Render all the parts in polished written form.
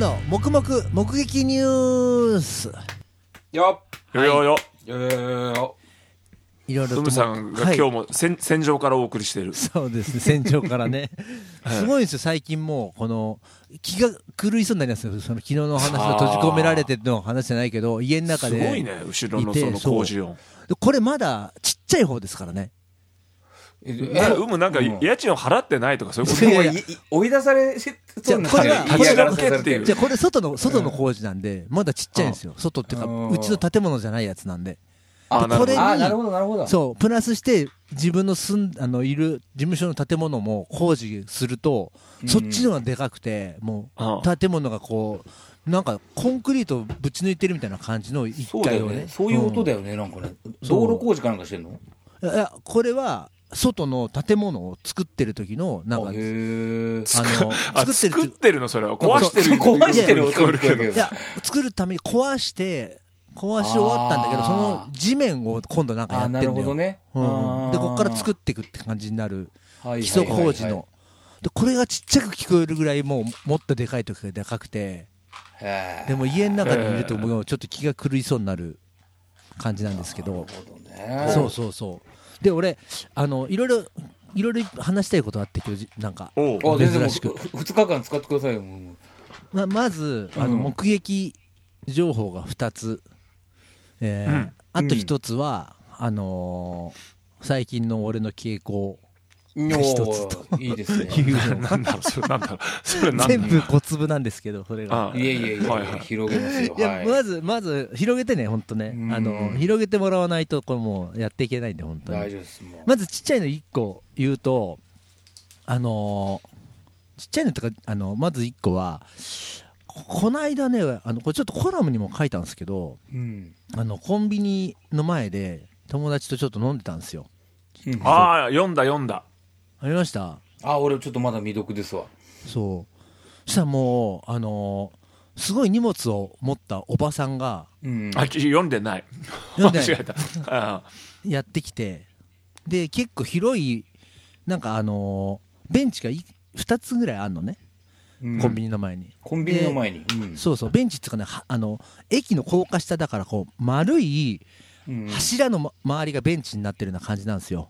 の黙々目撃ニュースよよよよよいろいろとトムさんが今日も戦場からお送りしている。 そうですね、戦場からねすごいんですよ最近。もうこの気が狂いそうになりますよ。その昨日の話の閉じ込められての話じゃないけど、家の中ですごいね、後ろのその工事音。 これまだちっちゃい方ですからね。 なんか家賃を払ってないとかそういうこと。 追い出されそうなこれは立ち退けっていう。 じゃあこれ外の工事なんでまだちっちゃいんですよ。外っていうかうちの建物じゃないやつなんで。これになるほどなるほど。 そうプラスして自分のいる事務所の建物も工事すると、そっちのがでかくて、もう建物がこうなんかコンクリートをぶち抜いてるみたいな感じの1階をね。 そういう音だよね、なんかね。道路工事かなんかしてんの？ いやこれは外の建物を作ってる時のなんか作ってるの、それは壊してる音だけど。 いや作るために壊し終わったんだけど、その地面を今度なんかやってんだよ。 なるほどね。 でここから作っていくって感じになる基礎工事の。でこれがちっちゃく聞こえるぐらいもっとでかい時がでかくて、でも家の中にいるともうちょっと気が狂いそうになる感じなんですけど。そうで俺いろいろ話したいことあって今日なんか珍しく 2日間使ってくださいよ。 まず目撃情報が2つ。あと一つは、最近の俺の傾向が一つといいですね。 なんだろうそれ全部小粒なんですけど、それがいえ広げますよ。 いやまず広げてね、本当ね、広げてもらわないとこれもうやっていけないんで本当に。 大丈夫です。 まずちっちゃいの1個言うと、ちっちゃいのとかまず1個はこの間ね、これちょっとコラムにも書いたんですけど、コンビニの前で友達とちょっと飲んでたんですよ。 読んだありました。 俺ちょっとまだ未読ですわ。 そしたらもうすごい荷物を持ったおばさんが、 読んでない間違えたやってきて、で結構広いなんかベンチが2つぐらいあるのね。コンビニの前に。そうベンチっていうかね、駅の高架下だからこう丸い柱の周りがベンチになってるような感じなんですよ。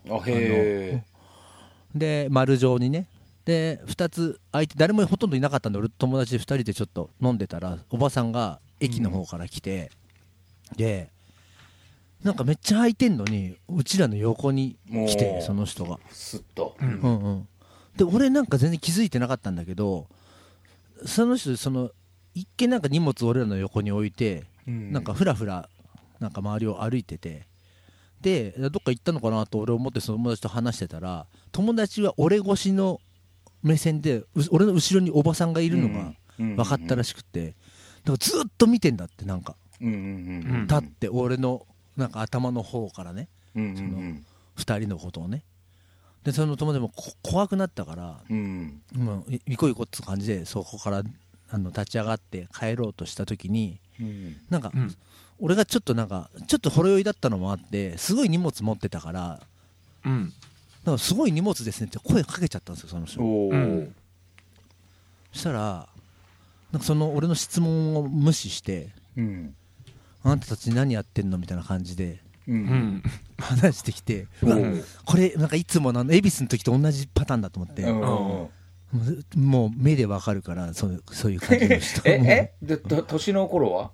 で丸状にね。で2つ相手誰もほとんどいなかったんで、俺友達で2人でちょっと飲んでたらおばさんが駅の方から来て、でなんかめっちゃ空いてんのにうちらの横に来て、その人がスッと、 で俺なんか全然気づいてなかったんだけど、その人一見なんか荷物俺らの横に置いて、なんかふらふらなんか周りを歩いてて、でどっか行ったのかなと俺思ってその友達と話してたら、友達は俺越しの目線で俺の後ろにおばさんがいるのが分かったらしくて、だからずっと見てんだって、なんか立って俺のなんか頭の方からね、その2人のことをね。でその友達も怖くなったから、行こう行こうって感じでそこから立ち上がって帰ろうとした時に、なんか、俺がちょっとほろ酔いだったのもあってすごい荷物持ってたから、なんかすごい荷物ですねって声かけちゃったんですよ、その人。そしたらなんかその俺の質問を無視して、あなたたち何やってんのみたいな感じで話してきて、これなんかいつも恵比寿の時と同じパターンだと思って、もう目でわかるから、そういう感じの人。 で年の頃は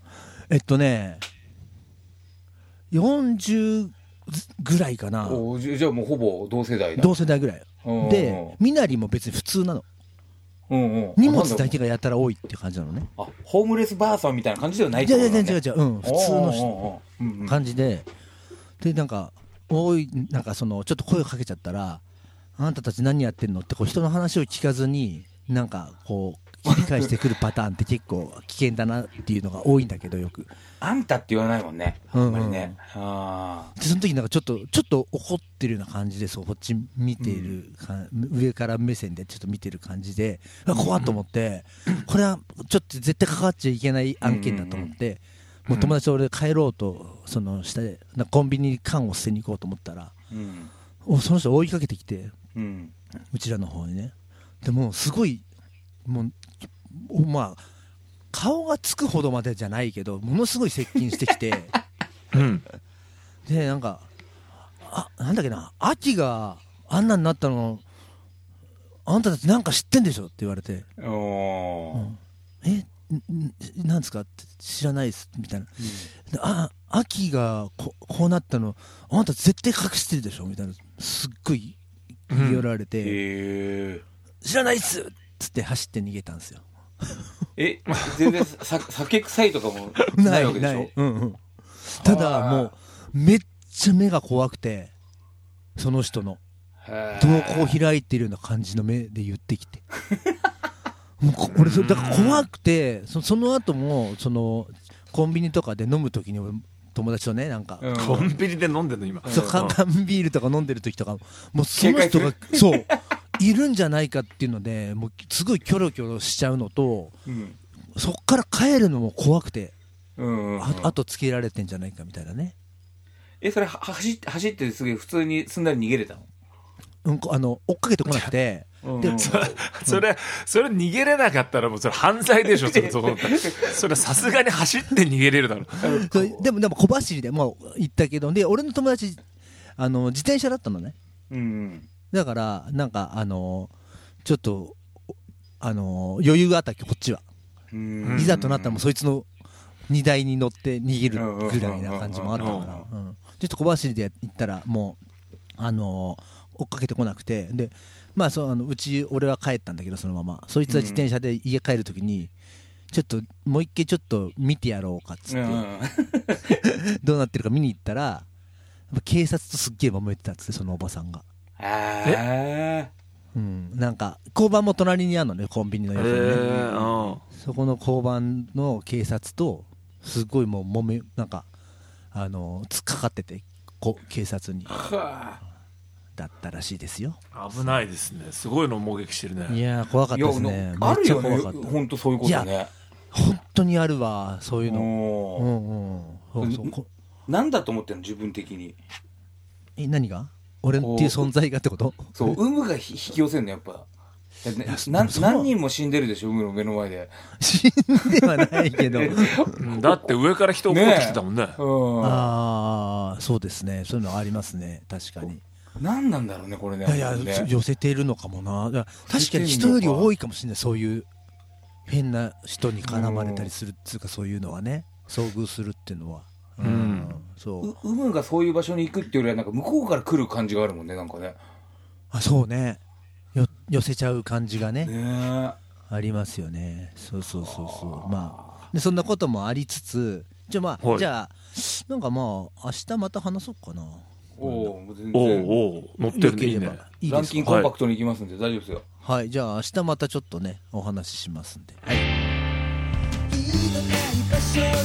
40ぐらいかな。 じゃあもうほぼ同世代だ。 同世代ぐらいで、身なりも別に普通なの。荷物だけがやたら多いって感じなのね。 ホームレスばあさんみたいな感じではないってことだね。 違う、普通の人感じで、なんか多い、なんかちょっと声をかけちゃったら、あなたたち何やってんのってこう人の話を聞かずになんかこう切り返してくるパターンって結構危険だなっていうのが多いんだけど、よくあんたって言わないもんね、あんまりね。 でその時なんかちょっと怒ってるような感じで、こっち見ている、上から目線でちょっと見てる感じで、怖っと思って、これはちょっと絶対関わっちゃいけない案件だと思って、もう友達と俺帰ろうと下でコンビニに缶を捨てに行こうと思ったら、その人追いかけてきて、うちらの方にね。でもすごいもう顔がつくほどまでじゃないけどものすごい接近してきてうんでなんかなんだっけな、秋があんなになったのあんたたちなんか知ってんでしょって言われて、なんですかって知らないですみたいな、秋がこうなったのあんた絶対隠してるでしょみたいな、すっごい言い寄られて、知らないっすっつって走って逃げたんですよ。 全然酒臭いとかもないわけでしょ。 ただもうめっちゃ目が怖くて、その人の瞳孔を開いているような感じの目で言ってきてもう俺だから怖くて、その後もそのコンビニとかで飲むときに俺友達とねなんか、 コンビニで飲んでんの今、 そう缶ビールとか飲んでる時とかもうその人がそういるんじゃないかっていうのでもうすごいキョロキョロしちゃうのと、そっから帰るのも怖くて、後つけられてんじゃないかみたいなね。 それ走ってすぐ普通にすんなり逃げれたの？ 追っかけてこなくてでそれ逃げれなかったらもうそれ犯罪でしょ。それさすがに走って逃げれるだろでも小走りでもう行ったけど、で俺の友達自転車だったのね、だからなんかちょっと余裕があったっけこっちは。いざとなったらもうそいつの荷台に乗って逃げるぐらいな感じもあったから、ちょっと小走りで行ったらもう追っかけてこなくて、でまあうち俺は帰ったんだけどそのまま、そいつは自転車で家帰るときにちょっともう一回ちょっと見てやろうかっつってどうなってるか見に行ったら警察とすっげえ揉めてたっつって、そのおばさんが。なんか交番も隣にあるのね、コンビニの横にね、そこの交番の警察とすごいもうなんか突っかかってて警察にだったらしいですよ。 危ないですね。すごいの目撃してるね。 いや怖かったですね。 あるよね本当そういうことね。 本当にあるわそういうの。 なんだと思ってんの自分的に。 何が俺っていう存在がってこと？ そう有無が引き寄せんのやっぱ。何人も死んでるでしょ、海の目の前で。 死んではないけどだって上から人落っこってきてたもんね。 そうですね、そういうのありますね、確かに。 何なんだろうねこれね。 いや寄せているのかもな。確かに人より多いかもしれない、そういう変な人に絡まれたりするっていうか、そういうのはね遭遇するっていうのは。そう有無がそういう場所に行くっていうよりはなんか向こうから来る感じがあるもんね、なんかね。 そうね、寄せちゃう感じがねありますよね。そうまあでそんなこともありつつ、じゃあなんか明日また話そうかな。 全然乗ってるね。いいね。 ランキングコンパクトに行きますんで大丈夫ですよ。 はい、じゃあ明日またちょっとねお話ししますんで。はい。